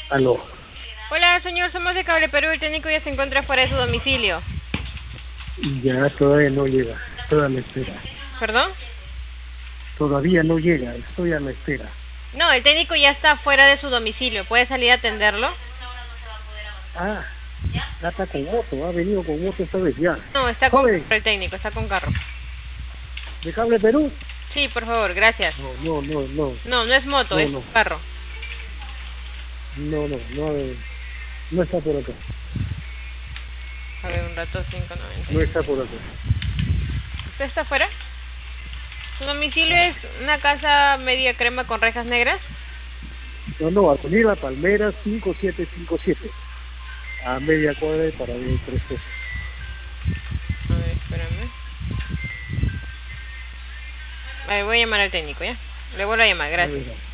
Aló. Hola, señor, somos de Cable Perú. El técnico ya se encuentra fuera de su domicilio. Ya todavía no llega. Estoy a la espera. ¿Perdón? Todavía no llega. Estoy a la espera. No, el técnico ya está fuera de su domicilio. ¿Puede salir a atenderlo? Ah, ya está con moto. Ha venido con moto esta vez ya. No, está con Joven, carro el técnico, está con carro. ¿de Cable Perú? Sí, por favor, gracias. No. No, no es moto, No, es no. carro. No está por acá. A ver, un rato, No 5.90. está por acá. ¿Usted está afuera? ¿Su domicilio es una casa media crema con rejas negras? No, Avenida Palmeras 5757. A media cuadra de para ver 3 pesos. A ver, espérame. A ver, voy a llamar al técnico, ¿ya? Le vuelvo a llamar, gracias.